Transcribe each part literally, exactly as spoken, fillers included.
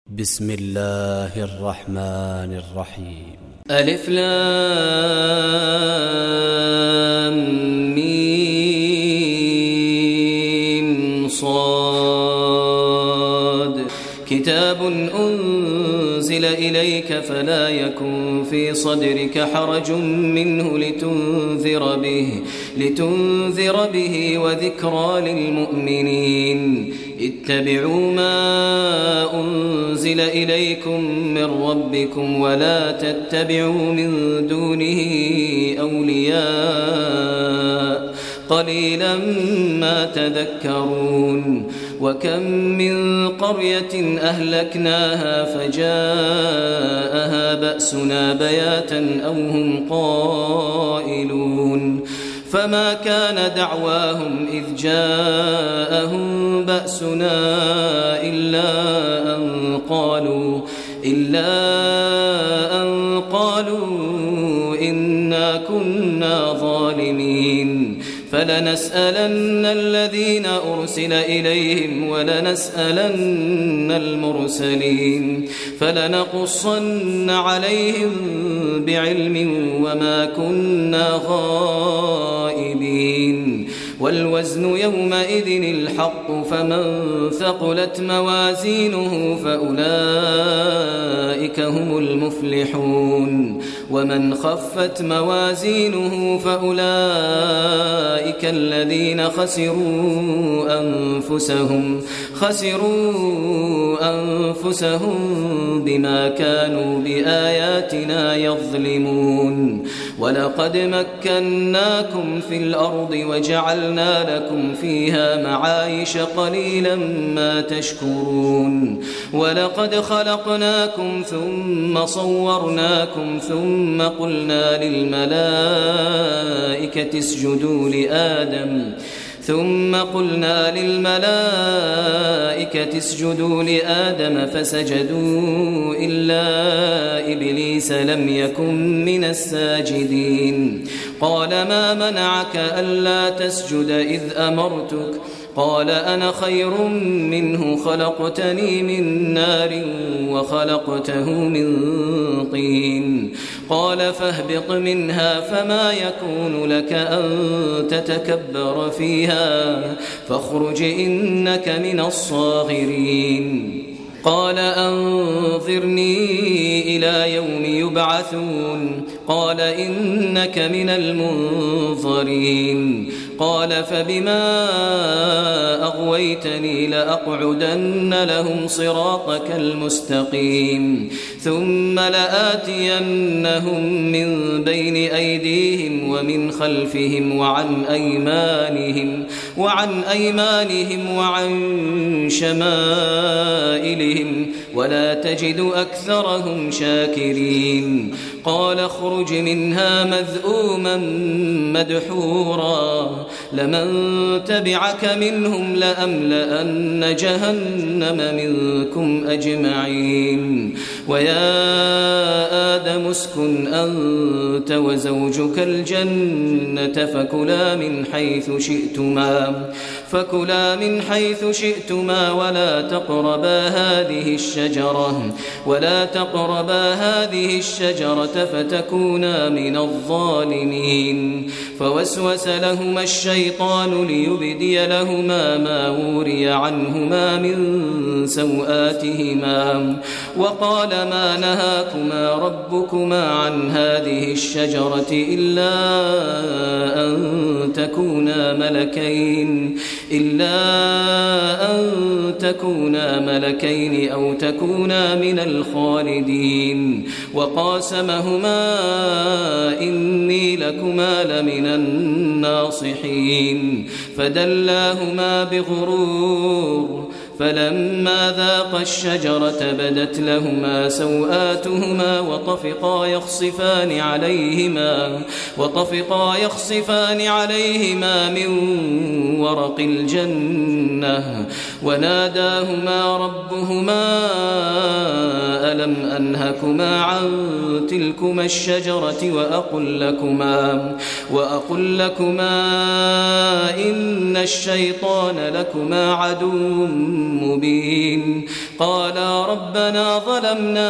بسم الله الرحمن الرحيم. ألف لام ميم صاد كتاب أنزل إليك فلا يكن في صدرك حرج منه لتنذر به لتنذر به وذكرى للمؤمنين. اتبعوا ما أنزل إليكم من ربكم ولا تتبعوا من دونه أولياء قليلا ما تذكرون. وكم من قرية أهلكناها فجاءها بأسنا بياتا أو هم قائلون فما كان دعواهم إذ جاءهم بأسنا إلا أن قالوا إلا أن قالوا إنا كنا ظالمين. فلنسألن الذين أرسل إليهم ولنسألن المرسلين فلنقصن عليهم بعلم وما كنا غائبين. والوزن يومئذ الحق فمن ثقلت موازينه فأولئك هم المفلحون ومن خفت موازينه فأولئك الذين خسروا أنفسهم خسروا أنفسهم بما كانوا بآياتنا يظلمون. ولقد مكناكم في الأرض وجعلنا لكم فيها معايش قليلا ما تشكرون. ولقد خلقناكم ثم صورناكم ثم قلنا للملائكة اسجدوا لآدم ثم قلنا للملائكة اسجدوا لآدم فسجدوا إلا إبليس لم يكن من الساجدين. قال ما منعك ألا تسجد إذ أمرتك؟ قال أنا خير منه خلقتني من نار وخلقته من طين. قال فاهبط منها فما يكون لك أن تتكبر فيها فاخرج إنك من الصاغرين. قال أنظرني إلى يوم يبعثون. قال إنك من المنظرين. قال فبما أغويتني لأقعدن لهم صراطك المستقيم ثم لآتينهم من بين أيديهم ومن خلفهم وعن أيمانهم وعن أيمانهم وعن شمائلهم ولا تجد أكثرهم شاكرين. قال اخرج منها مذءوما مدحورا لمن تبعك منهم لأملأن جهنم منكم أجمعين. ويا آدم اسكن أنت وزوجك الجنة فكلا من حيث شئتما فكلا من حيث شئتما ولا تقربا هذه الشجرة ولا تقربا هذه الشجرة فتكونا من الظالمين. فوسوس لهما الشيطان ليبدي لهما ما وري عنهما من سوآتهما وقال ما نهاكما ربكما عن هذه الشجرة إلا أن تكونا ملكين إلا أن تكونا ملكين أو تكونا من الخالدين. وقاسمهما إني لكما لمن الناصحين فدلاهما بغرور فلما ذاقا الشجرة بدت لهما سوآتهما وطفقا يخصفان عليهما وطفقا يخصفان عليهما من ورق الجنة وناداهما ربهما ألم ألم أنهكما عن تلكما الشجرة وأقل لكما, وأقل لكما إن الشيطان لكما عدو مبين. قالا ربنا ظلمنا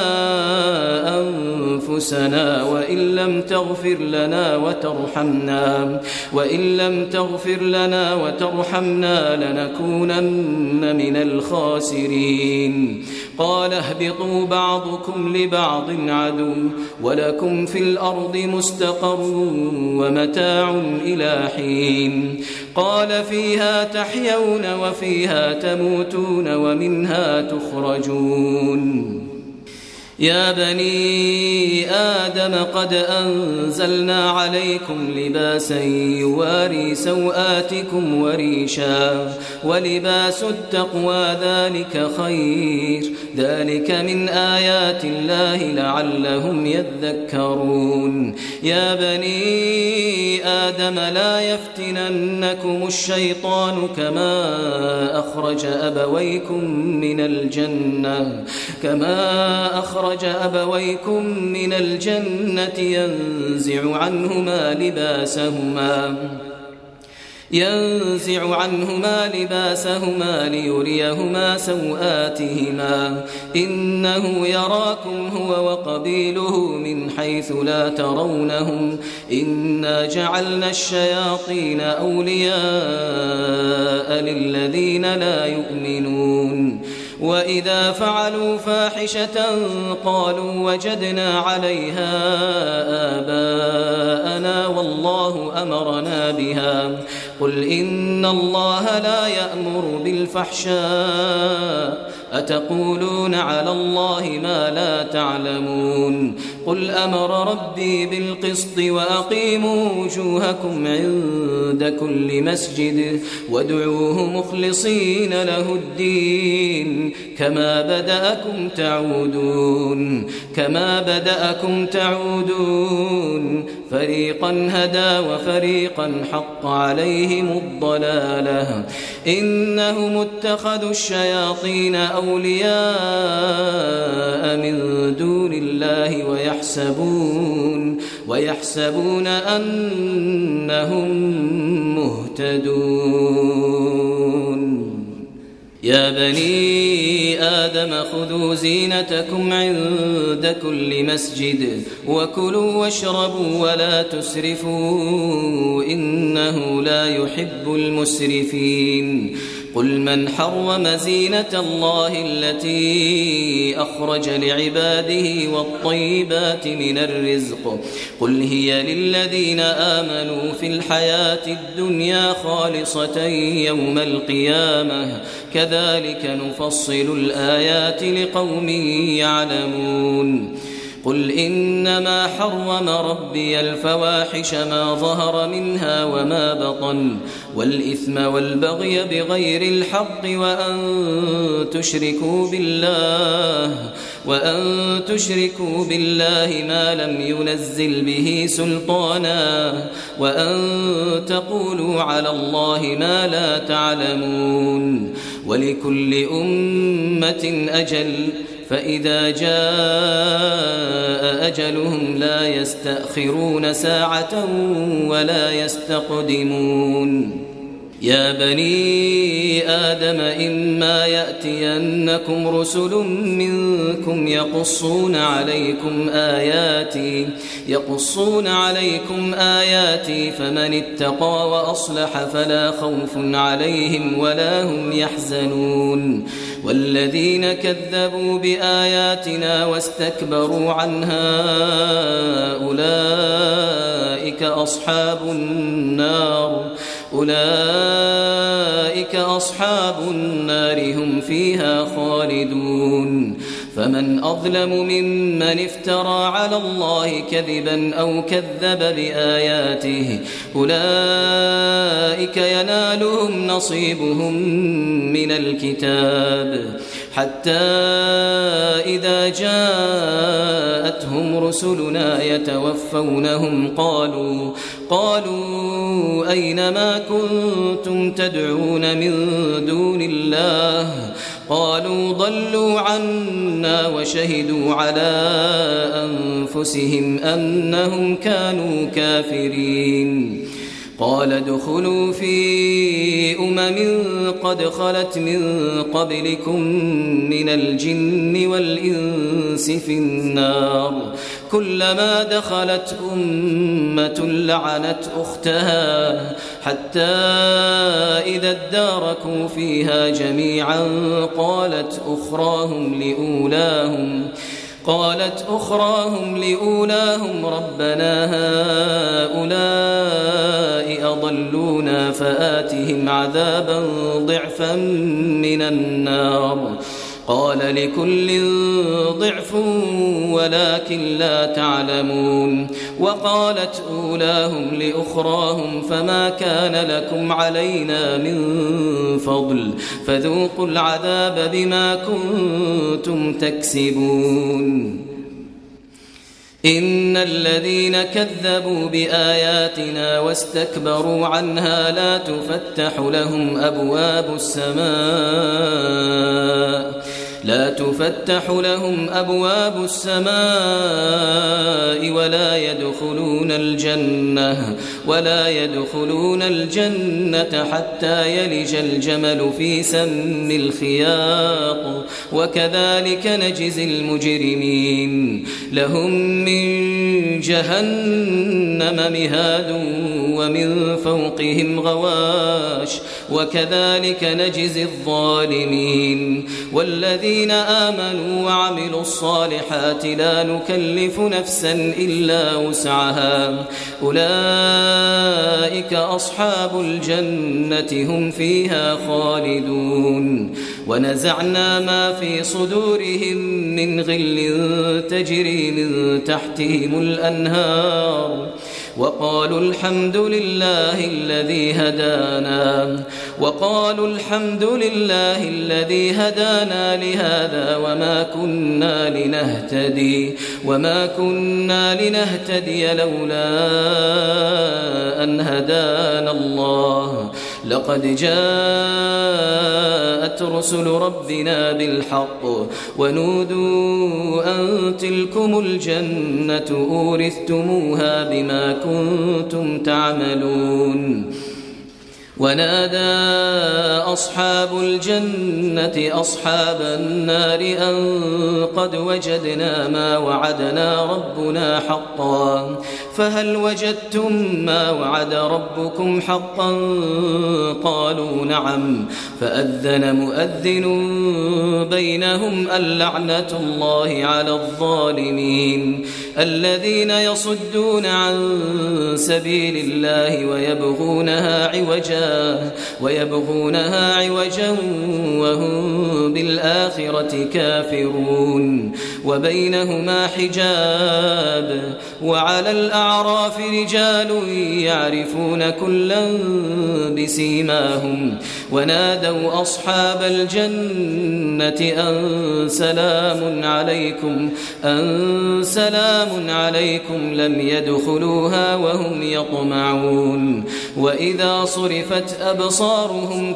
أنفسنا وإن لم تغفر لنا وترحمنا وإن لم تغفر لنا وترحمنا لنكونن من الخاسرين. قال اهبطوا بعضكم لبعض عدو ولكم في الأرض مستقر ومتاع إلى حين. قال فيها تحيون وفيها تموتون ومنها تخرجون. يا بني آدم قد أنزلنا عليكم لباسا يواري سوآتكم وريشا ولباس التقوى ذلك خير ذلك من آيات الله لعلهم يذكرون. يا بني آدم لا يفتننكم الشيطان كما أخرج أبويكم من الجنة كما أخرج أخرج أبويكم من الجنة ينزع عنهما لباسهما ينزع عنهما لباسهما ليريهما سوآتهما إنه يراكم هو وقبيله من حيث لا ترونهم إنا جعلنا الشياطين أولياء للذين لا يؤمنون. وإذا فعلوا فاحشة قالوا وجدنا عليها آباءنا والله أمرنا بها قل إن الله لا يأمر بالفحشاء أتقولون على الله ما لا تعلمون. قل أمر ربي بالقسط وأقيموا وجوهكم عند كل مسجد وادعوه مخلصين له الدين كما بدأكم تعودون كما بدأكم تعودون فريقا هدى وفريقا حق عليهم الضلالة إنهم اتخذوا الشياطين أولياء من دون الله ويحسبون ويحسبون أنهم مهتدون. يا بني آدم خذوا زينتكم عند كل مسجد وكلوا واشربوا ولا تسرفوا إنه لا يحب المسرفين. قل من حرم زينة الله التي أخرج لعباده والطيبات من الرزق قل هي للذين آمنوا في الحياة الدنيا خالصة يوم القيامة كذلك نفصل الآيات لقوم يعلمون. قل إنما حرم ربي الفواحش ما ظهر منها وما بطن والإثم والبغي بغير الحق وأن تشركوا بالله وأن تشركوا بالله ما لم ينزل به سلطانا وأن تقولوا على الله ما لا تعلمون. ولكل أمة أجل فإذا جاء أجلهم لا يستأخرون ساعة ولا يستقدمون. يا بني آدم إما يأتينكم رسل منكم يقصون عليكم آياتي يقصون عليكم آياتي فمن اتقى وأصلح فلا خوف عليهم ولا هم يحزنون. والذين كذبوا بآياتنا واستكبروا عنها أولئك أصحاب النار أولئك أصحاب النار هم فيها خالدون. فمن أظلم ممن افترى على الله كذبا أو كذب بآياته أولئك ينالهم نصيبهم من الكتاب حتى إذا جاءتهم رسلنا يتوفونهم قالوا قالوا أين ما كنتم تدعون من دون الله قالوا ضلوا عنا وشهدوا على أنفسهم أنهم كانوا كافرين قال ادخلوا في أمم قد خلت من قبلكم من الجن والإنس في النار كلما دخلت أمة لعنت أختها حتى إذا اداركوا فيها جميعا قالت أخراهم لأولاهم قالت أخراهم لأولاهم ربنا هؤلاء أضلونا فآتهم عذابا ضعفا من النار قال لكل ضعف ولكن لا تعلمون وقالت أولاهم لأخراهم فما كان لكم علينا من فضل فذوقوا العذاب بما كنتم تكسبون إن الذين كذبوا بآياتنا واستكبروا عنها لا تفتح لهم أبواب السماء لا تفتح لهم أبواب السماء ولا يدخلون الجنة ولا يدخلون الجنة حتى يلج الجمل في سم الخياط وكذلك نجزي المجرمين لهم من جهنم مهاد ومن فوقهم غواش وكذلك نجزي الظالمين والذين الذين آمنوا وعملوا الصالحات لا نكلف نفسا إلا وسعها أولئك أصحاب الجنة هم فيها خالدون ونزعنا ما في صدورهم من غل تجري من تحتهم الأنهار وقالوا الحمد لله الذي هدانا وقالوا الحمد لله الذي هدانا لهذا وما كنا لنهتدي وما كنا لنهتدي لولا أن هدانا الله لقد جاءت رسل ربنا بالحق ونودوا أن تلكم الجنة أورثتموها بما كنتم تعملون ونادى أصحاب الجنة أصحاب النار أن قد وجدنا ما وعدنا ربنا حقا فهل وجدتم ما وعد ربكم حقا قالوا نعم فأذن مؤذن بينهم اللعنة الله على الظالمين الذين يصدون عن سبيل الله ويبغونها عوجا ويبغونها عوجا وهم بالآخرة كافرون وبينهما حجاب وعلى الأعراف رجال يعرفون كلا بسيماهم ونادوا أصحاب الجنة أن سلام عليكم أن سلام عليكم لم يدخلوها وهم يطمعون وإذا صرفت أبصارهم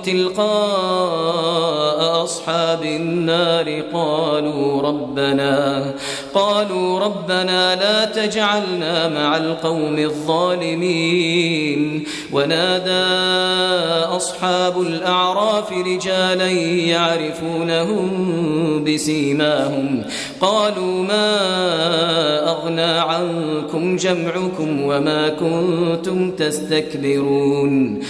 تلقاء أصحاب النار قالوا ربنا قالوا ربنا لا تجعلنا مع القوم الظالمين ونادى أصحاب الأعراف رجالا يعرفونهم بسيماهم قالوا ما أغنى عنكم جمعكم وما كنتم تستكبرون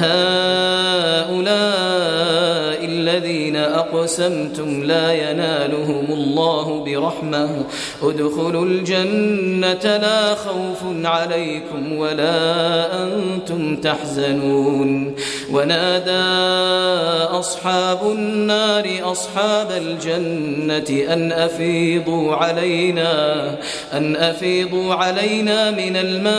أهؤلاء الذين أقسمتم لا ينالهم الله برحمة ادخلوا الجنة لا خوف عليكم ولا أنتم تحزنون ونادى أصحاب النار أصحاب الجنة أن أفيضوا علينا أن أفيضوا علينا من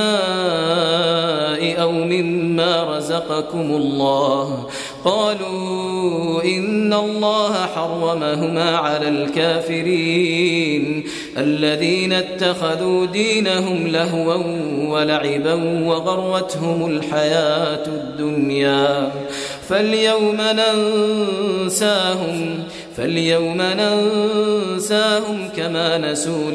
الماء أو مما رزقكم الله قالوا إن الله حرمهما على الكافرين الذين اتخذوا دينهم لهوا ولعبا وغرتهم الحياة الدنيا فاليوم ننساهم فاليوم ننساهم كما نسوا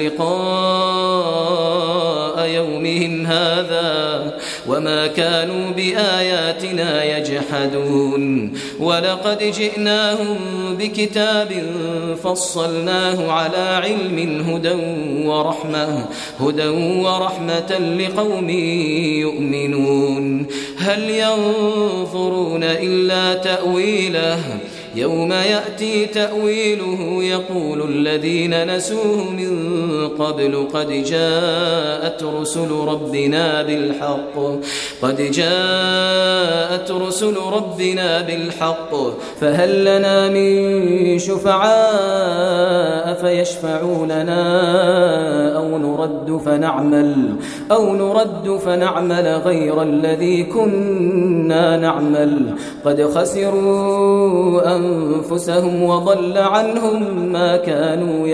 لقاء يومهم هذا وما كانوا بآياتنا يجحدون ولقد جئناهم بكتاب فصلناه على علم هدى ورحمة هدى ورحمة لقوم يؤمنون هل ينظرون إلا تأويله يوم يأتي تأويله يقول الذين نسوه من قبل قد جاءت رسل ربنا بالحق قد جاءت رسل ربنا بالحق فهل لنا من شفعاء فيشفعوا لنا أو نرد فنعمل أو نرد فنعمل غير الذي كنا نعمل قد خسروا أنفسهم وضل عنهم ما كانوا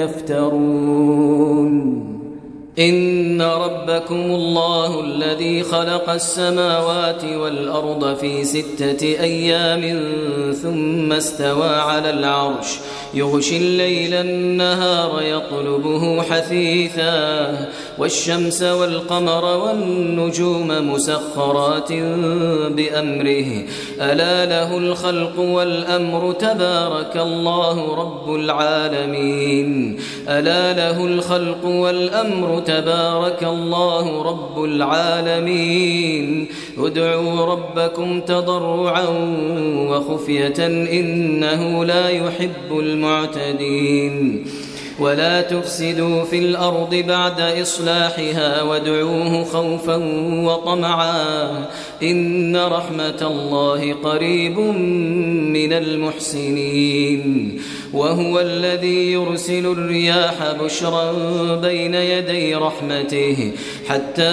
يفترون إن ربكم الله الذي خلق السماوات والأرض في ستة أيام ثم استوى على العرش يغشي الليل النهار يطلبه حثيثا والشمس والقمر والنجوم مسخرات بأمره ألا له الخلق والأمر تبارك الله رب العالمين ألا له الخلق والأمر تبارك الله رب العالمين ادعوا ربكم تضرعا وخفية إنه لا يحب المعتدين ولا تفسدوا في الأرض بعد إصلاحها وادعوه خوفا وطمعا إن رحمة الله قريب من المحسنين وهو الذي يرسل الرياح بشرا بين يدي رحمته حتى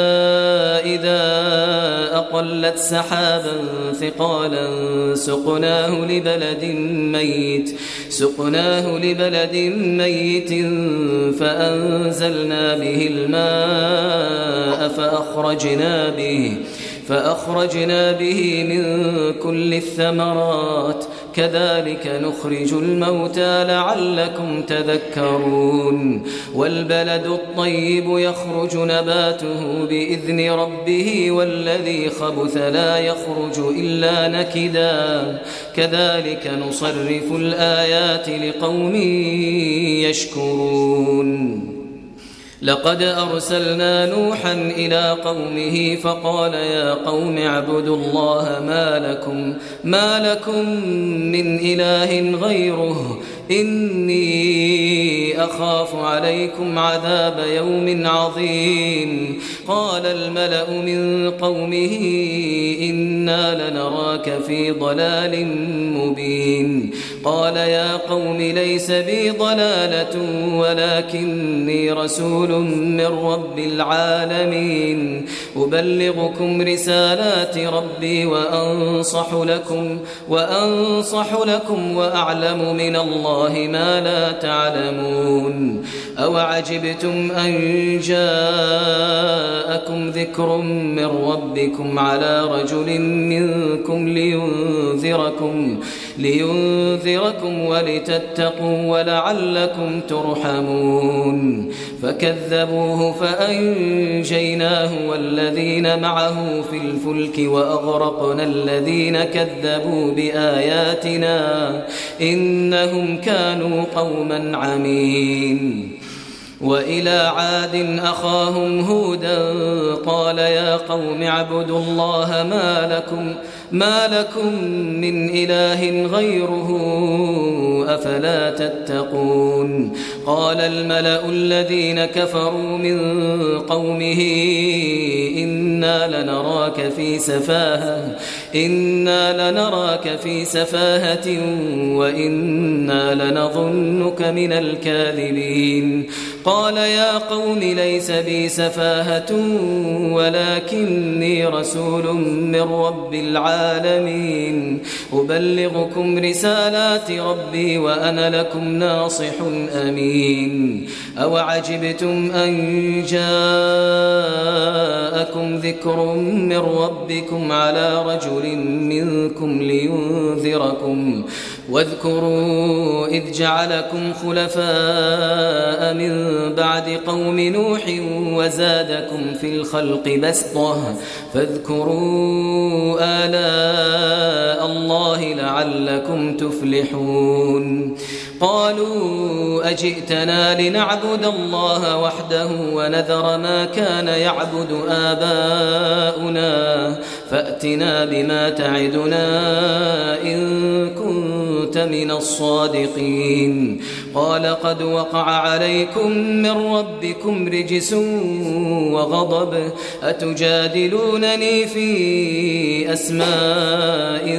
إذا أقلت سحابا ثقالا سقناه لبلد ميت سقناه لبلد ميت فأنزلنا به الماء فأخرجنا به فأخرجنا به من كل الثمرات كذلك نخرج الموتى لعلكم تذكرون والبلد الطيب يخرج نباته بإذن ربه والذي خبث لا يخرج إلا نكدا كذلك نصرف الآيات لقوم يشكرون لقد أرسلنا نوحا إلى قومه فقال يا قوم اعبدوا الله ما لكم ما لكم من إله غيره إني أخاف عليكم عذاب يوم عظيم قال الملأ من قومه إنا لنراك في ضلال مبين قال يا قوم ليس بي ضلالة ولكني رسول من رب العالمين أبلغكم رسالات ربي وأنصح لكم وأنصح لكم وأعلم من الله ما لا تعلمون أوعجبتم أن جاءكم ذكر من ربكم على رجل منكم لينذركم لينذركم ولتتقوا ولعلكم ترحمون فكذبوه فأنجيناه والذين معه في الفلك وأغرقنا الذين كذبوا بآياتنا إنهم كانوا قوما عمين وإلى عاد أخاهم هودا قال يا قوم اعبدوا الله ما لكم ما لكم من إله غيره أفلا تتقون قال الملأ الذين كفروا من قومه إنا لنراك في سفاهة إنا لنراك في سفاهة وإنا لنظنك من الكاذبين قال يا قوم ليس بي سفاهة ولكني رسول من رب العالمين أبلغكم رسالات ربي وأنا لكم ناصح أمين أوعجبتم أن جاءكم ذكر من ربكم على رجل منكم لينذركم واذكروا إذ جعلكم خلفاء من بعد قوم نوح وزادكم في الخلق بسطة فاذكروا آلاء الله لعلكم تفلحون قالوا أجئتنا لنعبد الله وحده ونذر ما كان يعبد آباؤنا فأتنا بما تعدنا إن كنت من الصادقين قال قد وقع عليكم من ربكم رجس وغضب أتجادلونني في أسماء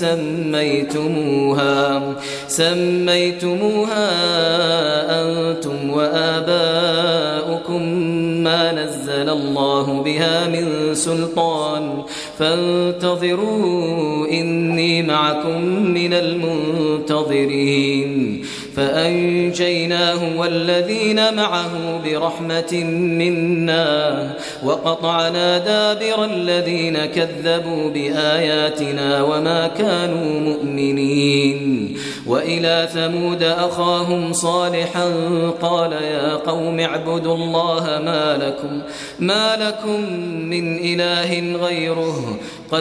سميتموها سميتموها أنتم وآباؤكم ما نزل الله بها من سلطان فانتظروا إني معكم من المنتظرين فأنجيناه والذين معه برحمة منا وقطعنا دابر الذين كذبوا بآياتنا وما كانوا مؤمنين وإلى ثمود أخاهم صالحا قال يا قوم اعبدوا الله ما لكم, ما لكم من إله غيره قد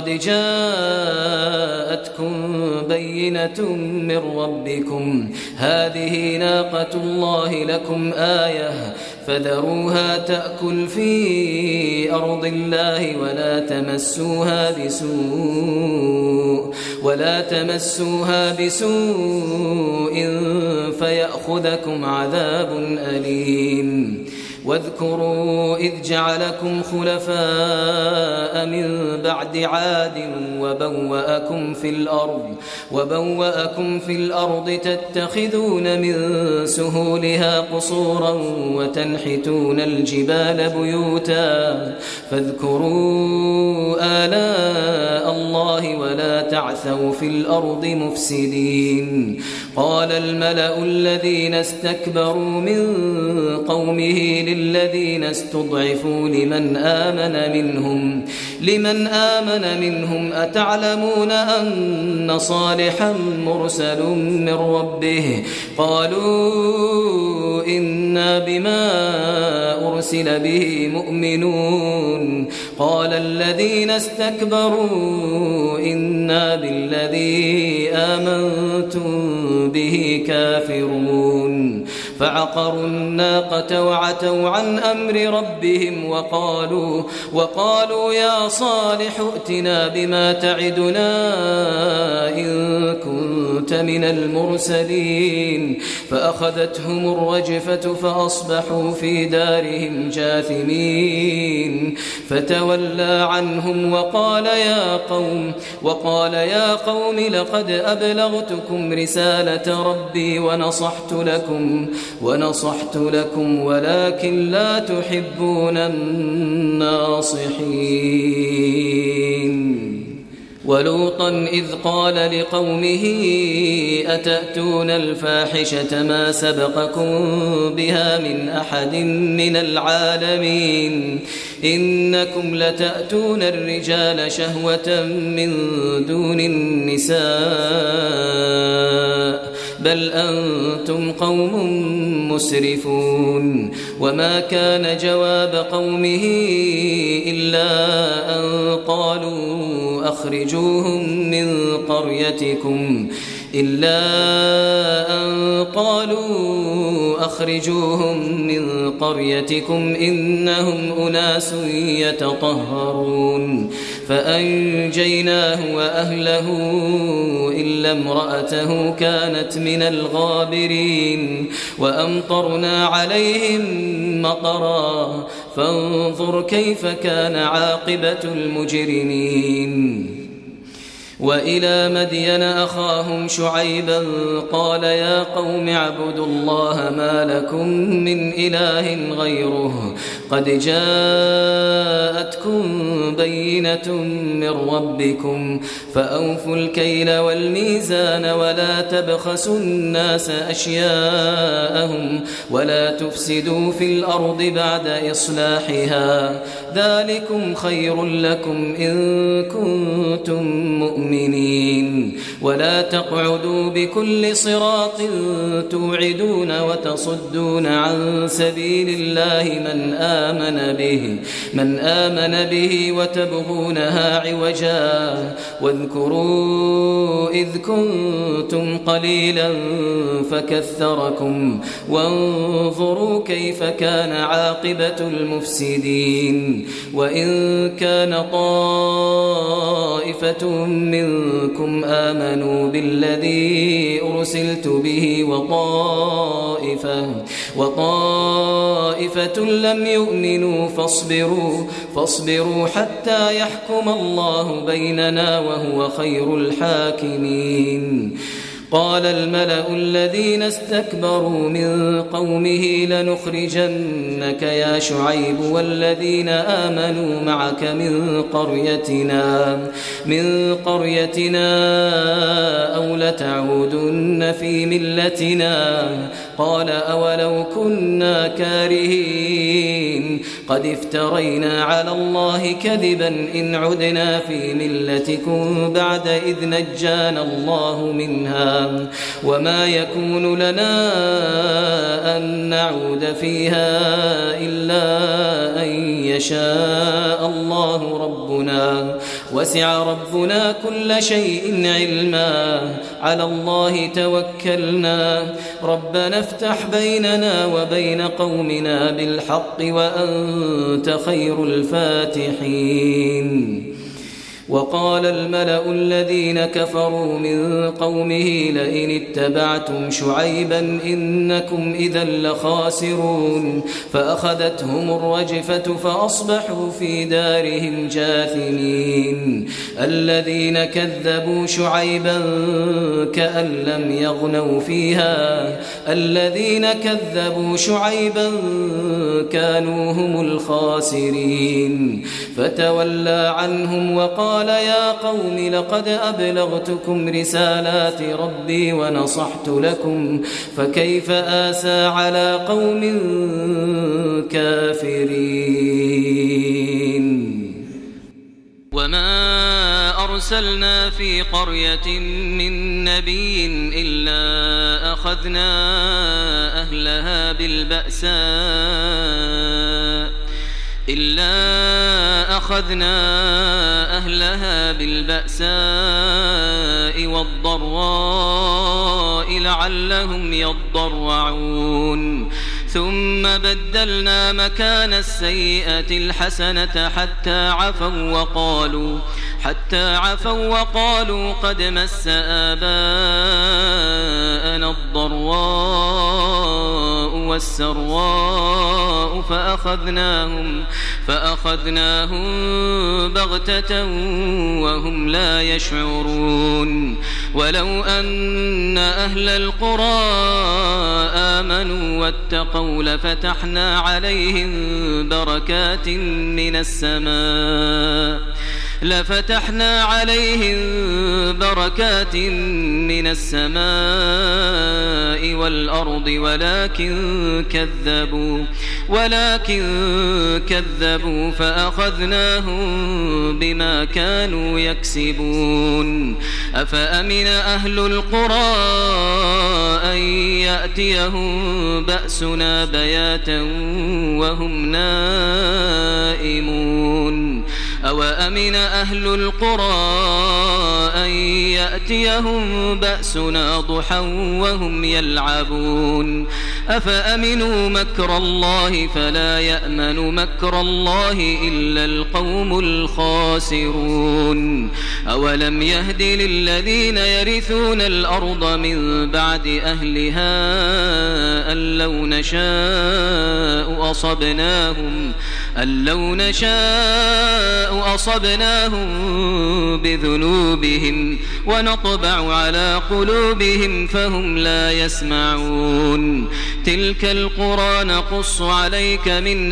جاءتكم بينة من ربكم هذه ناقة الله لكم آية فذروها تأكل في أرض الله ولا تمسوها بسوء ولا تمسوها بسوء فيأخذكم عذاب أليم واذكروا إذ جعلكم خلفاء من بعد عاد وبوأكم في الأرض وبوأكم في الأرض تتخذون من سهولها قصورا وتنحتون الجبال بيوتا فاذكروا آلاء الله ولا تعثوا في الأرض مفسدين قال الملأ الذين استكبروا من قومه للذين استضعفوا لمن آمن منهم لمن آمن منهم أتعلمون أن صالحا مرسل من ربه قالوا إنا بما أرسل به مؤمنون قال الذين استكبروا إنا بالذي آمنتم به كافرون فعقروا الناقة وعتوا عن أمر ربهم وقالوا, وقالوا يا صالح ائتنا بما تعدنا إن كنت من المرسلين فأخذتهم الرجفة فأصبحوا في دارهم جاثمين فتولى عنهم وقال يا قوم, وقال يا قوم لقد أبلغتكم رسالة ربي ونصحت لكم ونصحت لكم ولكن لا تحبون الناصحين ولوطا إذ قال لقومه أتأتون الفاحشة ما سبقكم بها من أحد من العالمين إنكم لتأتون الرجال شهوة من دون النساء بل أنتم قوم مسرفون وما كان جواب قومه إلا أن قالوا أخرجوهم من قريتكم إلا أن قالوا أخرجوهم من قريتكم إنهم أناس يتطهرون فأنجيناه وأهله إلا امرأته كانت من الغابرين وأمطرنا عليهم مطرا فانظر كيف كان عاقبة المجرمين وإلى مدين أخاهم شعيبا قال يا قوم اعبدوا الله ما لكم من إله غيره قد جاءتكم بينة من ربكم فأوفوا الكيل والميزان ولا تبخسوا الناس أشياءهم ولا تفسدوا في الأرض بعد إصلاحها ذلكم خير لكم إن كنتم مؤمنين ولا تقعدوا بكل صراط توعدون وتصدون عن سبيل الله من آمن به من آمن به وتبغونها عوجا واذكروا إذ كنتم قليلا فكثركم وانظروا كيف كان عاقبة المفسدين وإن كان طائفة منكم آمنوا بالذي أرسلت به وطائفة وطائفة لم يؤمنوا فاصبروا فاصبروا حتى يحكم الله بيننا وهو خير الحاكمين قال الملأ الذين استكبروا من قومه لنخرجنك يا شعيب والذين آمنوا معك من قريتنا من قريتنا أو لتعودن في ملتنا قال أولو كنا كارهين قد افترينا على الله كذبا إن عدنا في ملتكم بعد إذ نجانا الله منها وما يكون لنا أن نعود فيها إلا أن يشاء الله ربنا وسع ربنا كل شيء علما على الله توكلنا ربنا افتح بيننا وبين قومنا بالحق وأنت خير الفاتحين وقال الملأ الذين كفروا من قومه لئن اتبعتم شعيبا إنكم إذا لخاسرون فأخذتهم الرجفة فأصبحوا في دارهم جاثمين الذين كذبوا شعيبا كأن لم يغنوا فيها الذين كذبوا شعيبا كانوا هم الخاسرين فتولى عنهم وقال قال يا قوم لقد أبلغتكم رسالات ربي ونصحت لكم فكيف آسى على قوم كافرين وما أرسلنا في قرية من نبي إلا أخذنا أهلها بالبأساء إلا أخذنا أهلها بالبأساء والضراء لعلهم يضرعون ثم بدلنا مكان السيئة الحسنة حتى عفوا وقالوا حتى عفوا وقالوا قد مس آباءنا الضراء والسراء فأخذناهم فأخذناهم بغتة وهم لا يشعرون ولو أن أهل القرى آمنوا واتقوا لفتحنا عليهم بركات من السماء لفتحنا عليهم بركات من السماء والأرض ولكن كذبوا ولكن كذبوا فأخذناهم بما كانوا يكسبون أفأمن أهل القرى أن يأتيهم بأسنا بياتا وهم نائمون أوأمن أهل القرى أن يأتيهم بأسنا ضحى وهم يلعبون أفأمنوا مكر الله فلا يأمن مكر الله إلا القوم الخاسرون أولم يهد للذين يرثون الأرض من بعد أهلها أن لو نشاء أصبناهم أن لو نشاء أصبناهم بذنوبهم ونطبع على قلوبهم فهم لا يسمعون تلك القرى نقص عليك من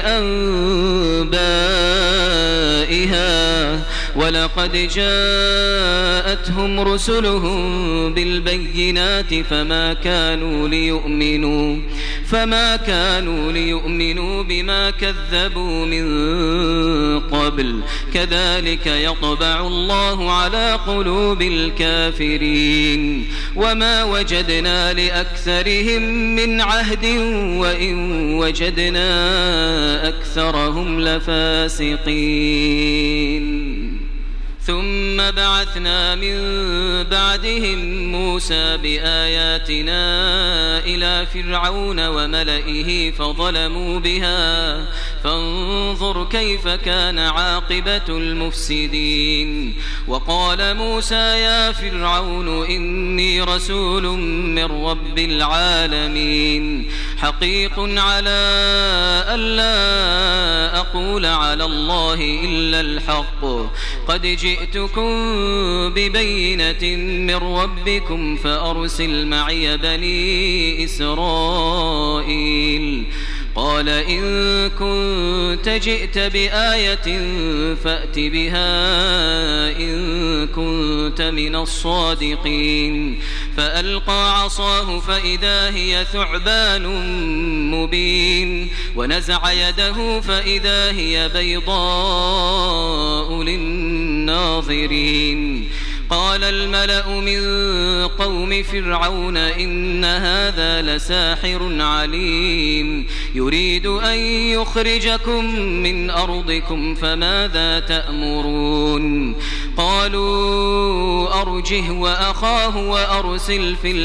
أنبائها ولقد جاءتهم رسلهم بالبينات فما كانوا ليؤمنوا فما كانوا ليؤمنوا بما كذبوا من قبل كذلك يطبع الله على قلوب الكافرين وما وجدنا لأكثرهم من عهد وإن وجدنا أكثرهم لفاسقين ثم بعثنا من بعدهم موسى بآياتنا إلى فرعون وملئه فظلموا بها فانظر كيف كان عاقبة المفسدين وقال موسى يا فرعون إني رسول من رب العالمين حقيق على ألا أقول على الله إلا الحق قد جئتكم ببينة من ربكم فأرسل معي بني إسرائيل قال إن كنت جئت بآية فأت بها إن كنت من الصادقين فألقى عصاه فإذا هي ثعبان مبين ونزع يده فإذا هي بيضاء للناظرين قال الملأ من قوم فرعون إن هذا لساحر عليم يريد أن يخرجكم من أرضكم فماذا تأمرون قالوا أرجه وأخاه وأرسل في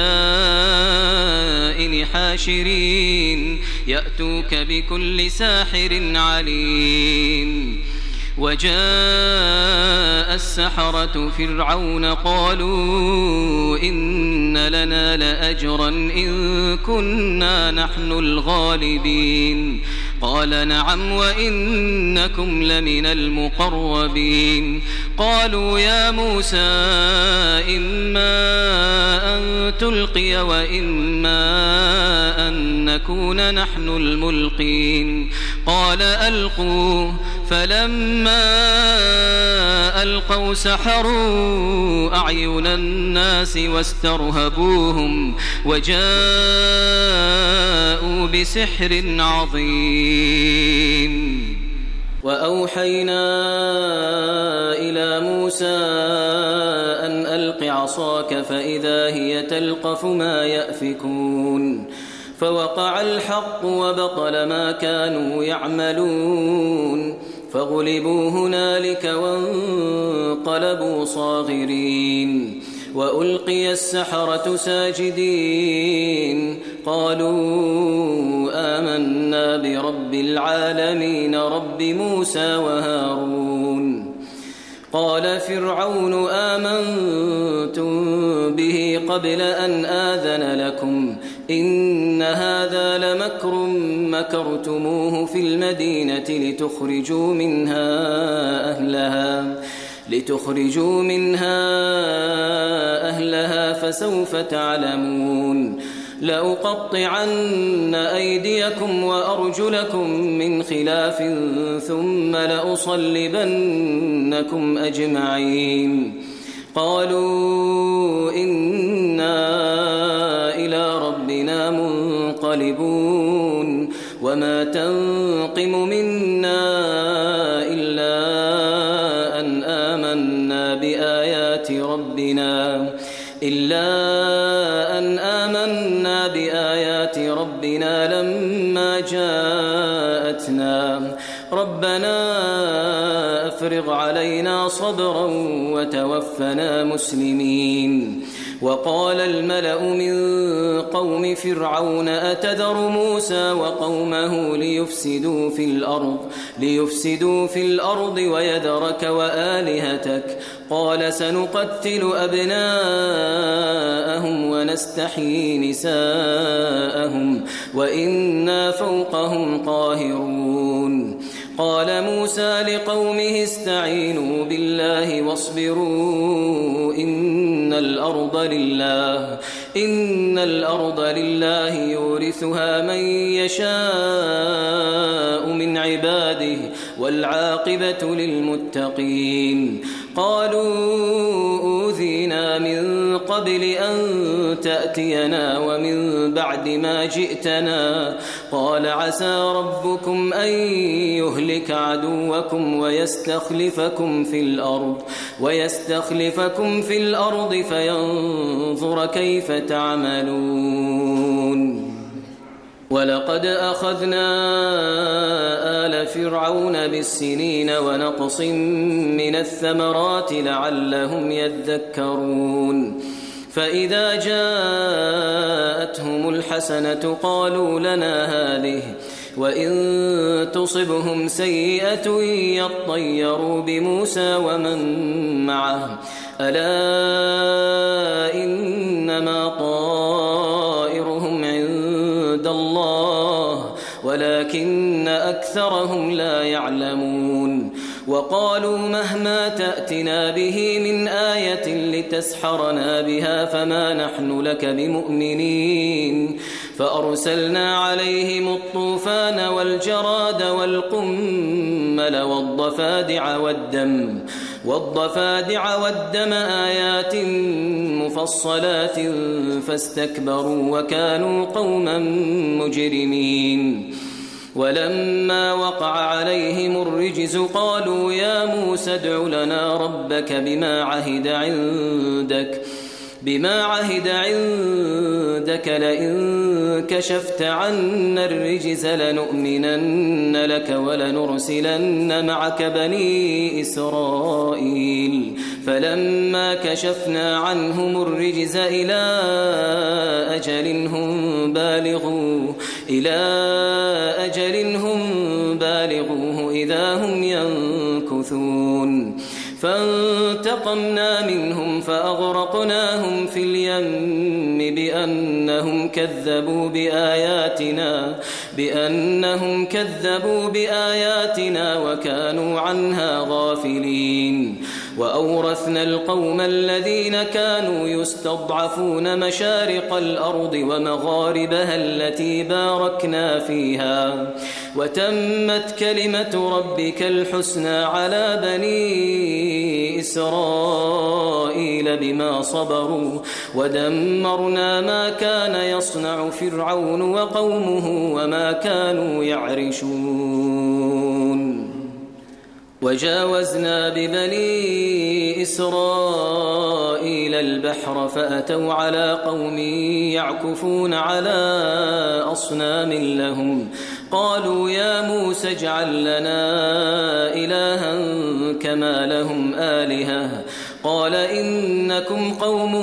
المدائن حاشرين يأتوك بكل ساحر عليم وجاء السحرة فرعون قالوا إن لنا لأجرا إن كنا نحن الغالبين قال نعم وإنكم لمن المقربين قالوا يا موسى إما أن تلقي وإما أن نكون نحن الملقين قال ألقوا فلما ألقوا سحروا أعين الناس واسترهبوهم وجاءوا بسحر عظيم وأوحينا إلى موسى أن ألق عصاك فإذا هي تلقف ما يأفكون فوقع الحق وبطل ما كانوا يعملون فغلبوا هنالك وانقلبوا صاغرين وألقي السحرة ساجدين قالوا آمنا برب العالمين رب موسى وهارون قال فرعون آمنتم به قبل أن آذن لكم إن هذا لمكر مكرتموه في المدينة لتخرجوا منها أهلها لتخرجوا منها أهلها فسوف تعلمون لأقطعن أيديكم وأرجلكم من خلاف ثم لأصلبنكم أجمعين قالوا إنا إلى ربنا منقلبون وما تنقم منا إلا أن آمنا بآيات ربنا إلا أن آمنا بآيات ربنا لما جاءتنا ربنا أفرغ علينا صبرا وتوفنا مسلمين وقال الملأ من قوم فرعون أتذر موسى وقومه ليفسدوا في الأرض ليفسدوا في الأرض ويذرك وآلهتك قال سنقتل أبناءهم ونستحيي نساءهم وإنا فوقهم قاهرون قال موسى لقومه استعينوا بالله واصبروا إن الأرض لله إن الأرض لله يورثها من يشاء من عباده والعاقبة للمتقين. قالوا أوذينا من قبل أن تأتينا ومن بعد ما جئتنا قال عسى ربكم أن يهلك عدوكم ويستخلفكم في الأرض ويستخلفكم في الأرض فينظر كيف تعملون. ولقد أخذنا آل فرعون بالسنين ونقص من الثمرات لعلهم يذكرون. فإذا جاءتهم الحسنة قالوا لنا هذه وإن تصبهم سيئة يطيروا بموسى ومن معه ألا إنما طائرهم عند الله ولكن أكثرهم لا يعلمون. وقالوا مهما تأتنا به من آية لتسحرنا بها فما نحن لك بمؤمنين. فأرسلنا عليهم الطوفان والجراد والقمل والضفادع والدم والضفادع والدم آيات مفصلات فاستكبروا وكانوا قوما مجرمين. ولما وقع عليهم الرجز قالوا يا موسى ادع لنا ربك بما عهد عندك بما عهد عندك لئن كشفت عنا الرجز لنؤمنن لك ولنرسلن معك بني إسرائيل. فلما كشفنا عنهم الرجز إلى أجل هم بالغوه إلى أجل هم بالغوه إذا هم ينكثون. فانتقمنا منهم فأغرقناهم في اليم بأنهم كذبوا بآياتنا بأنهم كذبوا بآياتنا وكانوا عنها غافلين. وأورثنا القوم الذين كانوا يستضعفون مشارق الأرض ومغاربها التي باركنا فيها وتمت كلمة ربك الحسنى على بني إسرائيل بما صبروا ودمرنا ما كان يصنع فرعون وقومه وما كانوا يعرشون. وجاوزنا ببني إسرائيل البحر فأتوا على قوم يعكفون على أصنام لهم قالوا يا موسى اجعل لنا إلها كما لهم آلهة قال إنكم قوم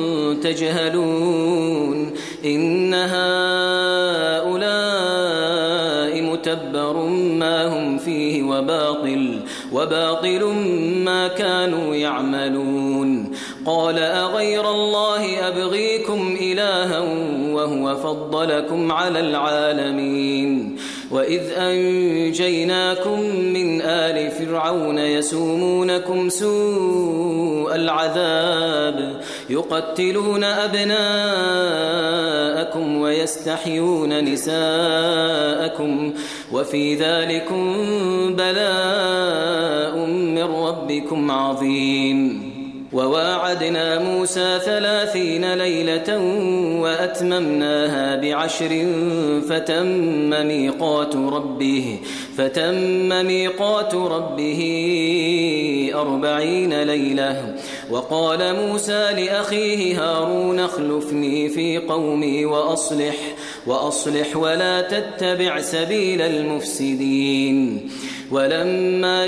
تجهلون إن هؤلاء متبر ما هم فيه وباطل وباطل ما كانوا يعملون. قال أغير الله أبغيكم إلها وهو فضلكم على العالمين. وإذ أنجيناكم من آل فرعون يسومونكم سوء العذاب يقتلون أبناءكم ويستحيون نساءكم وفي ذلكم بلاء من ربكم عظيم. وواعدنا موسى ثلاثين ليلة وأتممناها بعشر فتم ميقات ربه فتم ميقات ربه أربعين ليلة. وقال موسى لأخيه هارون اخلفني في قومي وأصلح وأصلح ولا تتبع سبيل المفسدين. ولما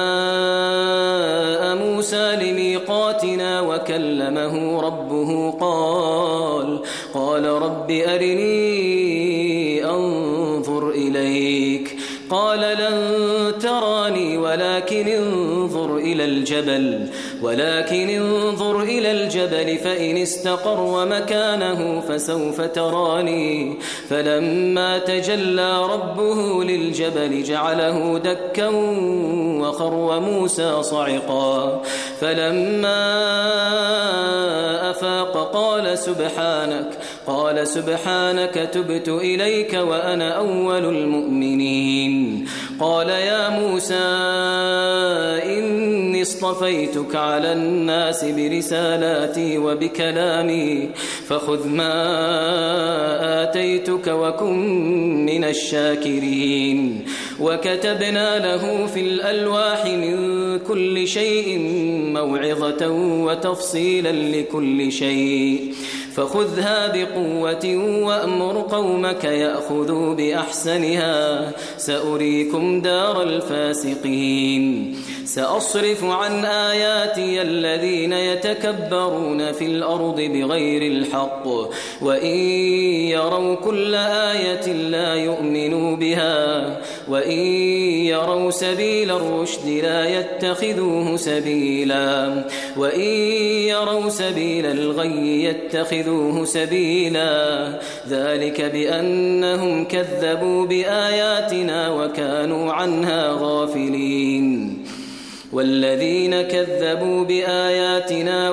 جاء موسى لميقاتنا وكلمه ربه قال قال رب أرني أنظر إليك قال لن تراني ولكن انظر إلى الجبل ولكن انظر إلى الجبل فإن استقر مكانه فسوف تراني فلما تجلى ربه للجبل جعله دكا وخر موسى صعقا فلما أفاق قال سبحانك قال سبحانك تبت إليك وأنا أول المؤمنين قال يا موسى إني اصطفيتك على الناس برسالاتي وبكلامي فخذ ما آتيتك وكن من الشاكرين وكتبنا له في الألواح من كل شيء موعظة وتفصيلا لكل شيء فخذها بقوة وأمر قومك يأخذوا بأحسنها سأريكم دار الفاسقين سأصرف عن آياتي الذين يتكبرون في الأرض بغير الحق وإن يروا كل آية لا يؤمنوا بها وإن يروا سبيل الرشد لا يتخذوه سبيلا وإن يروا سبيل الغي يتخذوه سبيلا ذلك بأنهم كذبوا بآياتنا وكانوا عنها غافلين والذين كذبوا بآياتنا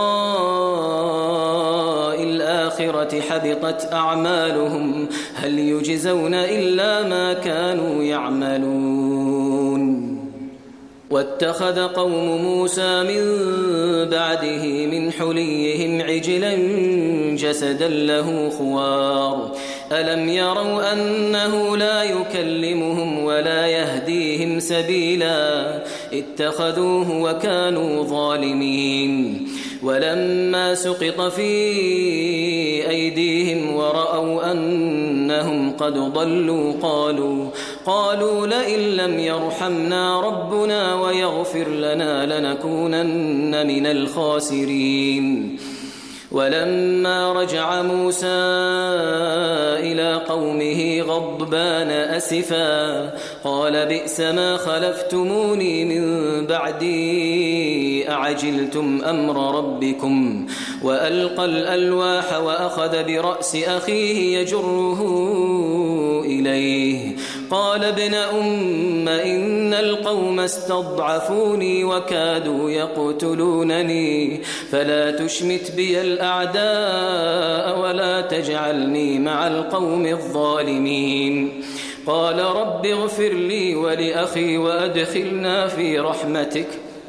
ولقاء الآخرة حبطت أعمالهم هل يجزون إلا ما كانوا يعملون واتخذ قوم موسى من بعده من حليهم عجلا جسدا له خوار ألم يروا أنه لا يكلمهم ولا يهديهم سبيلا اتخذوه وكانوا ظالمين ولما سقط في أيديهم ورأوا أنهم قد ضلوا قالوا قالوا لئن لم يرحمنا ربنا ويغفر لنا لنكونن من الخاسرين ولما رجع موسى إلى قومه غضبان أسفا قال بئس ما خلفتموني من بعدي أعجلتم أمر ربكم وألقى الألواح وأخذ برأس أخيه يجره إليه قال ابن أم إن القوم استضعفوني وكادوا يقتلونني فلا تشمت بي الأعداء ولا تجعلني مع القوم الظالمين قال رب اغفر لي ولأخي وأدخلنا في رحمتك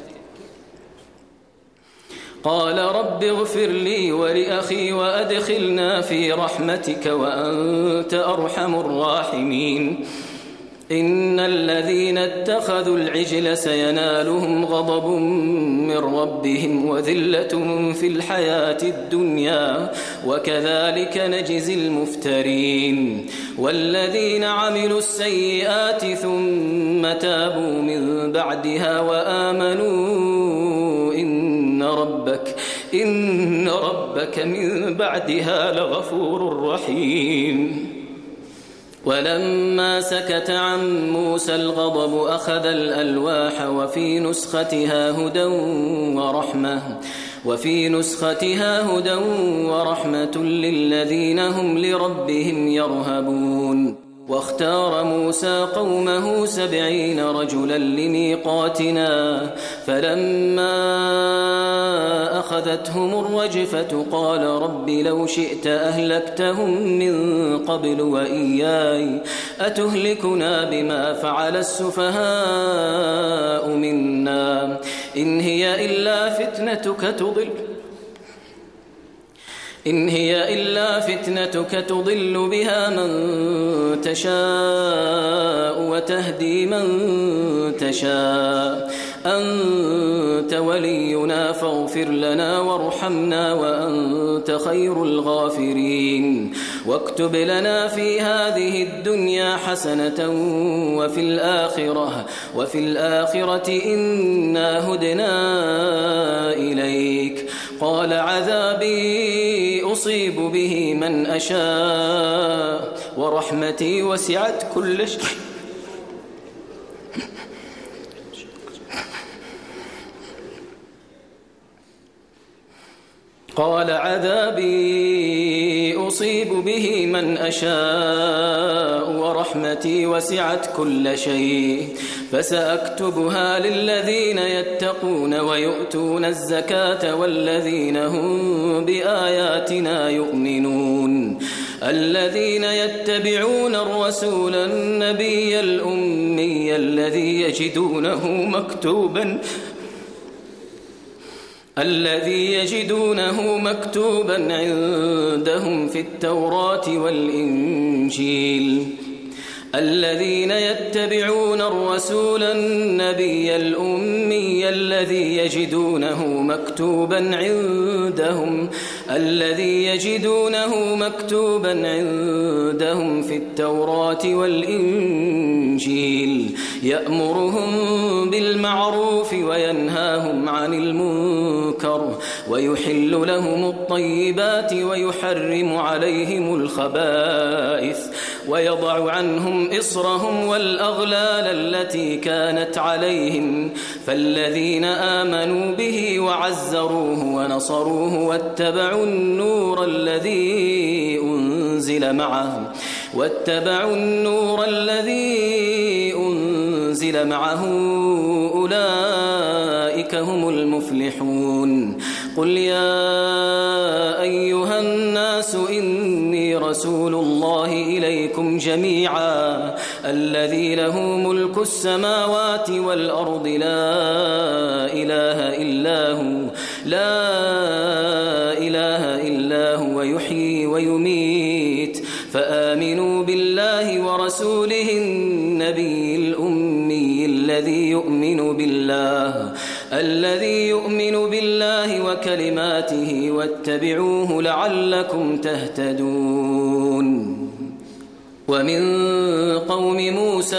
قال رب اغفر لي ولأخي وأدخلنا في رحمتك وأنت أرحم الراحمين إن الذين اتخذوا العجل سينالهم غضب من ربهم وذلة في الحياة الدنيا وكذلك نجزي المفترين والذين عملوا السيئات ثم تابوا من بعدها وآمنوا إن ربك إن ربك من بعدها لغفور رحيم ولما سكت عن موسى الغضب أخذ الألواح وفي نسختها هدى ورحمة وفي نسختها هدى ورحمة للذين هم لربهم يرهبون واختار موسى قومه سبعين رجلا لميقاتنا فلما أخذتهم الرجفة قال رب لو شئت أهلكتهم من قبل وإياي أتهلكنا بما فعل السفهاء منا إن هي إلا فتنتك تضل إن هي إلا فتنتك تضل بها من تشاء وتهدي من تشاء أنت ولينا فاغفر لنا وارحمنا وأنت خير الغافرين واكتب لنا في هذه الدنيا حسنة وفي الآخرة وفي الآخرة إنا هدنا إليك قال عذابي أصيب به من أشاء ورحمتي وسعت كل شيء قال عذابي أصيب به من أشاء ورحمتي وسعت كل شيء فسأكتبها للذين يتقون ويؤتون الزكاة والذين هم بآياتنا يؤمنون الذين يتبعون الرسول النبي الأمي الذي يجدونه مكتوبا الذي يجدونه مكتوبا عندهم في التوراة والإنجيل الذين يتبعون الرسول النبي الأمي الذي يجدونه مكتوبا عندهم الذي يجدونه مكتوبا عندهم في التوراة والإنجيل يأمرهم بالمعروف وينهاهم عن المنكر ويحل لهم الطيبات ويحرم عليهم الخبائث ويضع عنهم إصرهم والأغلال التي كانت عليهم فالذين آمنوا به وعزروه ونصروه واتبعوا النور الذي أنزل معه واتبعوا النور الذي أنزل معه أولئك هم المفلحون قل يا أيها الناس إني رسول الله إليكم جميعا الذي له ملك السماوات والأرض لا إله إلا هو لا إله إلا هو يحيي ويميت فآمنوا بالله ورسوله النبي الأمي الذي يؤمن بالله الذي يؤمن بالله وكلماته واتبعوه لعلكم تهتدون ومن قوم موسى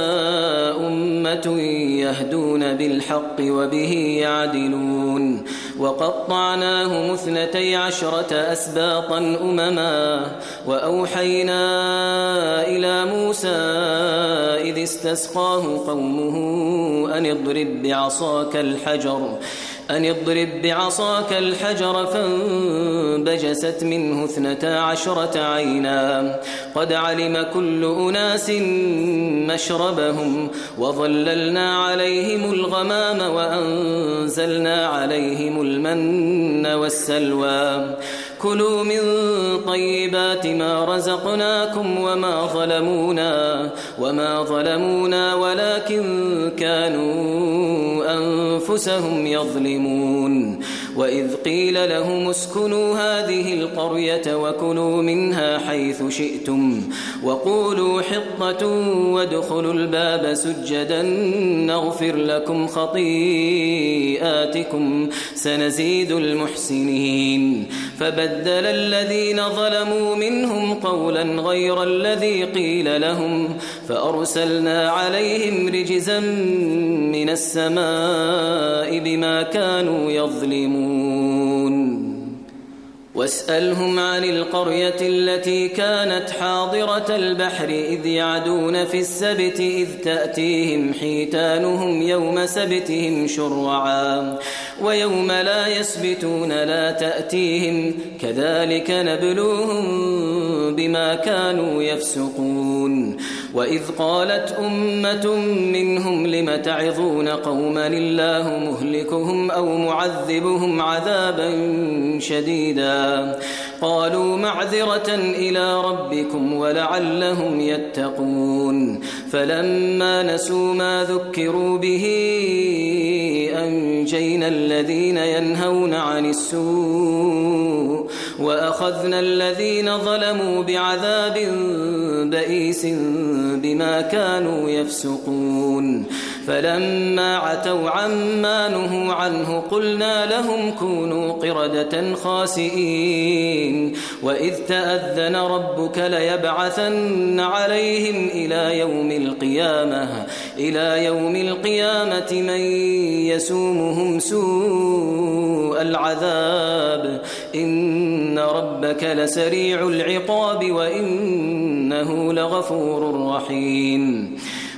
أمة يهدون بالحق وبه يعدلون وقطعناهم اثنتي عشرة أسباطا أمما وأوحينا إلى موسى إذ استسقاه قومه أن اضرب بعصاك الحجر أن اضرب بعصاك الحجر فانبجست منه اثنتا عشرة عينا قد علم كل أناس مشربهم وظللنا عليهم الغمام وأنزلنا عليهم المن والسلوى كلوا من طيبات ما رزقناكم وما ظلمونا وما ظلمونا ولكن كانوا أنفسهم يظلمون وإذ قيل لهم اسكنوا هذه القرية وكلوا منها حيث شئتم وقولوا حطة وادخلوا الباب سجدا نغفر لكم خطيئاتكم سنزيد المحسنين فبدل الذين ظلموا منهم قولا غير الذي قيل لهم فأرسلنا عليهم رجزا من السماء بما كانوا يظلمون واسألهم عن القرية التي كانت حاضرة البحر إذ يعدون في السبت إذ تأتيهم حيتانهم يوم سبتهم شرعا ويوم لا يسبتون لا تأتيهم كذلك نبلوهم بما كانوا يفسقون وإذ قالت أمة منهم لم تعظون قوما الله مهلكهم أو معذبهم عذابا شديدا قالوا معذرة إلى ربكم ولعلهم يتقون فلما نسوا ما ذكروا به أنجينا الذين ينهون عن السوء وأخذنا الذين ظلموا بعذاب بئيس بما كانوا يفسقون فلما عتوا عما نهوا عنه قلنا لهم كونوا قردة خاسئين وإذ تأذن ربك ليبعثن عليهم إلى يوم القيامة إلى يوم القيامة من يسومهم سوء العذاب إن ربك لسريع العقاب وإنه لغفور رحيم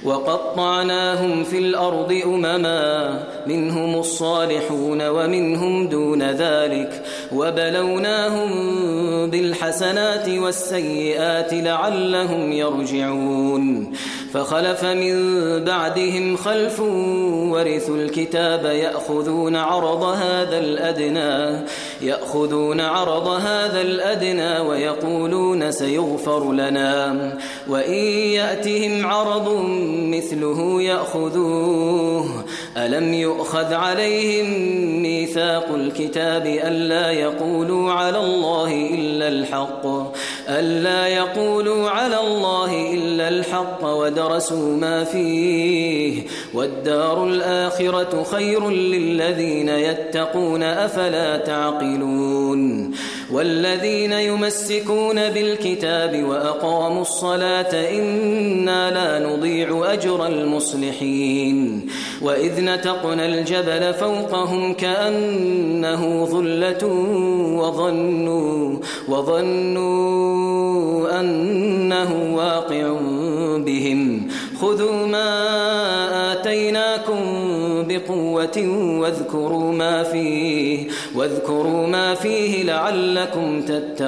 وقطعناهم في الأرض أمما منهم الصالحون ومنهم دون ذلك وبلوناهم بالحسنات والسيئات لعلهم يرجعون فخلف من بعدهم خلف ورثوا الكتاب يأخذون عرض هذا الأدنى يأخذون عرض هذا الأدنى ويقولون سيغفر لنا وإن يأتهم عرض مثله يأخذوه ألم يؤخذ عليهم ميثاق الكتاب ألا يقولوا على الله إلا الحق ألا يقولوا على الله إلا الحق ودرسوا ما فيه والدار الآخرة خير للذين يتقون أفلا تعقلون والذين يمسكون بالكتاب وأقاموا الصلاة إنا لا نضيع أجر المصلحين وإذ نتقنا الجبل فوقهم كأنه ظلة وظنوا, وظنوا أنه واقع بهم خذوا ما آتيناكم بقوة واذكروا ما فيه واذكروا ما فيه لعلكم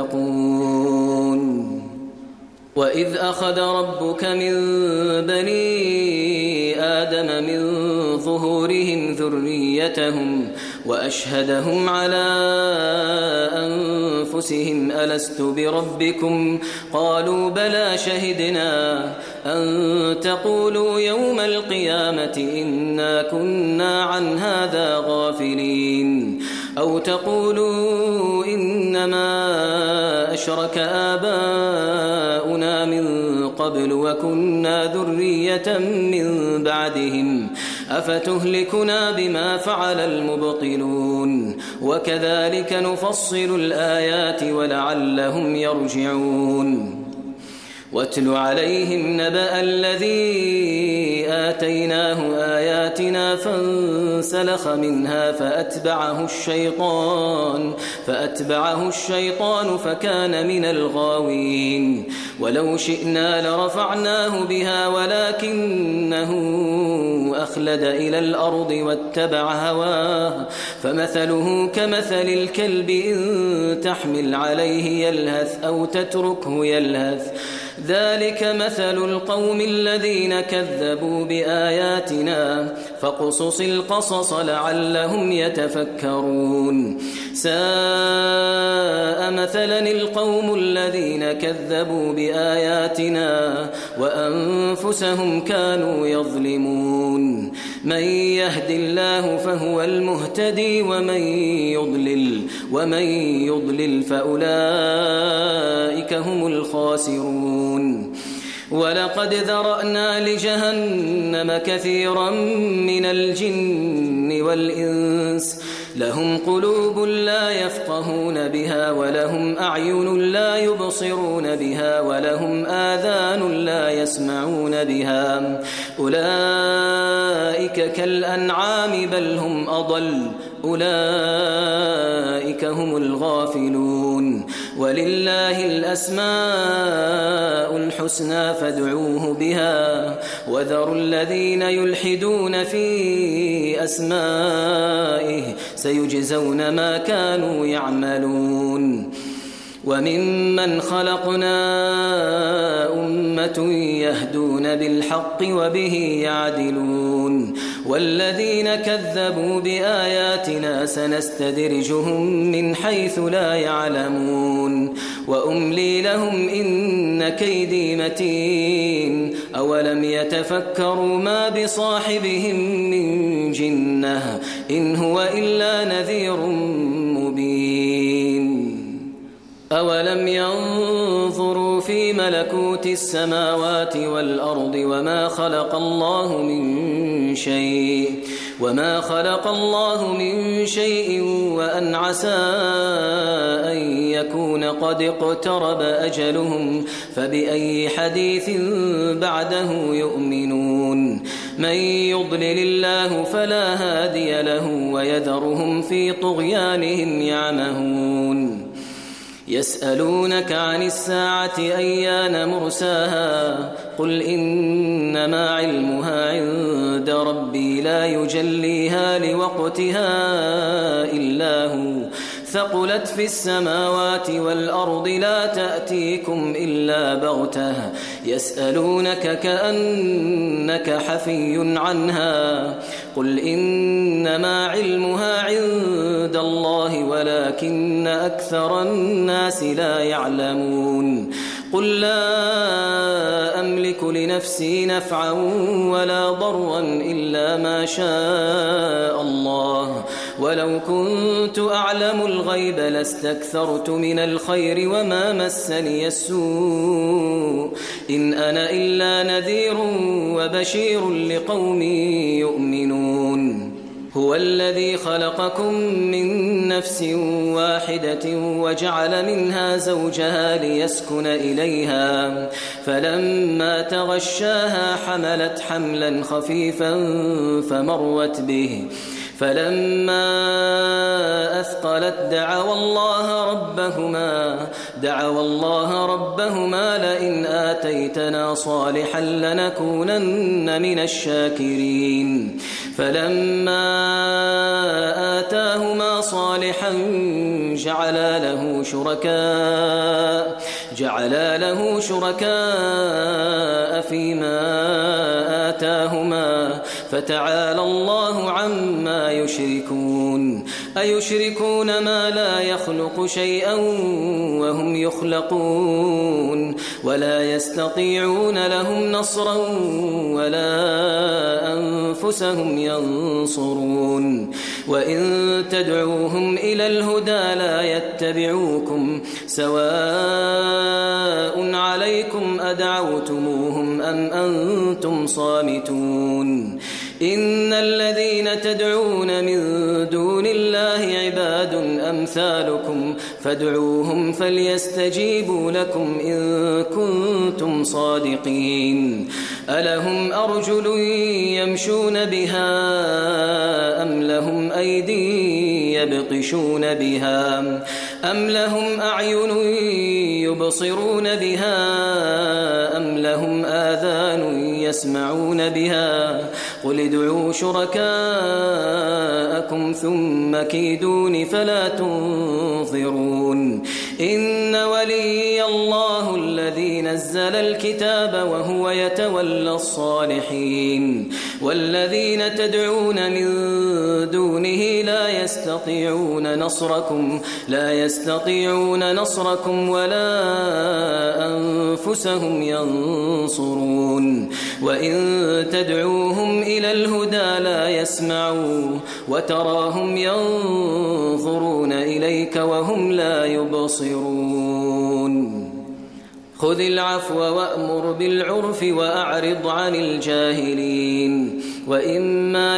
تتقون وإذ أخذ ربك من بني آدم من ظهورهم ذريتهم وأشهدهم على أنفسهم ألست بربكم قالوا بلى شهدنا أن تقولوا يوم القيامة إنا كنا عن هذا غافلين أو تقولوا إنما أشرك آباؤنا من قبل وكنا ذرية من بعدهم أفتهلكنا بما فعل المبطلون وكذلك نفصل الآيات ولعلهم يرجعون واتل عليهم نبأ الذي آتيناه آياتنا فانسلخ منها فأتبعه الشيطان فأتبعه الشيطان فكان من الغاوين ولو شئنا لرفعناه بها ولكنه أخلد إلى الأرض واتبع هواه فمثله كمثل الكلب إن تحمل عليه يلهث أو تتركه يلهث ذلك مثل القوم الذين كذبوا بآياتنا فاقصص القصص لعلهم يتفكرون ساء مثلا القوم الذين كذبوا بآياتنا وأنفسهم كانوا يظلمون من يهد الله فهو المهتدي ومن يضلل ومن يضلل فأولئك هم الخاسرون ولقد ذرأنا لجهنم كثيرا من الجن والإنس لهم قلوب لا يفقهون بها ولهم أعين لا يبصرون بها ولهم آذان لا يسمعون بها أولئك كالأنعام بل هم أضل أولئك هم الغافلون ولله الأسماء الحسنى فادعوه بها وذروا الذين يلحدون في أسمائه سيجزون ما كانوا يعملون وممن خلقنا أمة يهدون بالحق وبه يعدلون والذين كذبوا بآياتنا سنستدرجهم من حيث لا يعلمون وأملي لهم إن كيدي متين أولم يتفكروا ما بصاحبهم من جنة إن هو إلا نذير مبين أولم ينظروا في ملكوت السماوات والأرض وما خلق الله من شيء وما خلق الله من شيء وأن عسى أن يكون قد اقترب أجلهم فبأي حديث بعده يؤمنون من يضلل الله فلا هادي له ويذرهم في طغيانهم يعمهون يسألونك عن الساعة أيان مرساها قل إنما علمها عند ربي لا يجليها لوقتها إلا هو ثقلت في السماوات والأرض لا تأتيكم إلا بغتة يسألونك كأنك حفي عنها قل إنما علمها عند الله ولكن أكثر الناس لا يعلمون قل لا أملك لنفسي نفعا ولا ضرا إلا ما شاء الله ولو كنت أعلم الغيب لاستكثرت من الخير وما مسني السوء إن أنا إلا نذير وبشير لقوم يؤمنون هو الذي خلقكم من نفس واحدة وجعل منها زوجها ليسكن إليها فلما تغشاها حملت حملا خفيفا فمرت به فلما أثقلت دعوا الله ربهما دعوا الله ربهما لئن آتيتنا صالحا لنكونن من الشاكرين فلما آتاهما صالحا جعلا له شركاء جعلا له شركاء فيما آتاهما فتعالى الله عما يشركون أيشركون ما لا يخلق شيئا وهم يخلقون ولا يستطيعون لهم نصرا ولا أنفسهم ينصرون وإن تدعوهم إلى الهدى لا يتبعوكم سواء عليكم أدعوتموهم أم أنتم صامتون إن الذين تدعون من دون الله عباد أمثالكم فادعوهم فليستجيبوا لكم إن كنتم صادقين ألهم أرجل يمشون بها أم لهم أيدي يبطشون بها أم لهم أعين يبصرون بها أم لهم آذان يسمعون بها قل ادعوا شركاءكم ثم كيدون فلا تنظرون إن ولي الله الذي نزل الكتاب وهو يتولى الصالحين والذين تدعون من دونه لا يستطيعون نصركم لا يستطيعون نصركم ولا أنفسهم ينصرون وإن تدعوهم إلى الهدى لا يسمعوا وتراهم ينظرون إليك وهم لا يبصرون خذ العفو وأمر بالعرف وأعرض عن الجاهلين وإما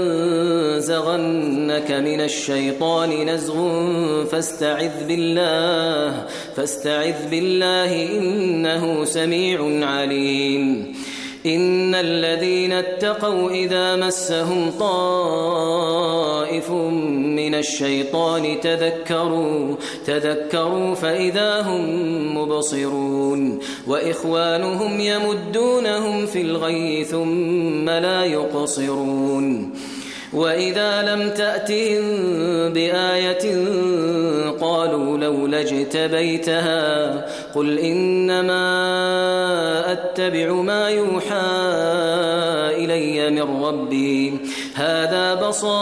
ينزغنك من الشيطان نزغ فاستعذ بالله فاستعذ بالله إنه سميع عليم إن الذين اتقوا إذا مسهم طائف من الشيطان تذكروا تذكروا فإذا هم مبصرون وإخوانهم يمدونهم في الغي ثم لا يقصرون وإذا لم تأتهم بآية قالوا لولا اجتبيتها قل إنما أتبع ما يوحى إلي من ربي هذا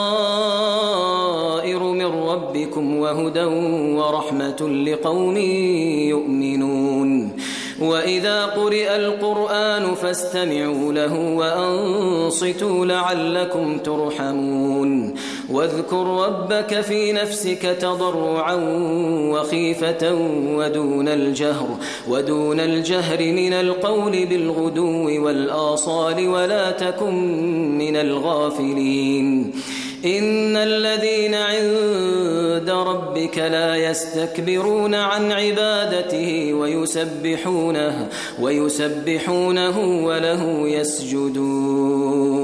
بصائر من ربكم وهدى ورحمة لقوم يؤمنون وإذا قرئ القرآن فاستمعوا له وأنصتوا لعلكم ترحمون واذكر ربك في نفسك تضرعا وخيفة ودون الجهر ودون الجهر من القول بالغدو والآصال ولا تكن من الغافلين إن الذين عند ربك لا يستكبرون عن عبادته ويسبحونه ويسبحونه وله يسجدون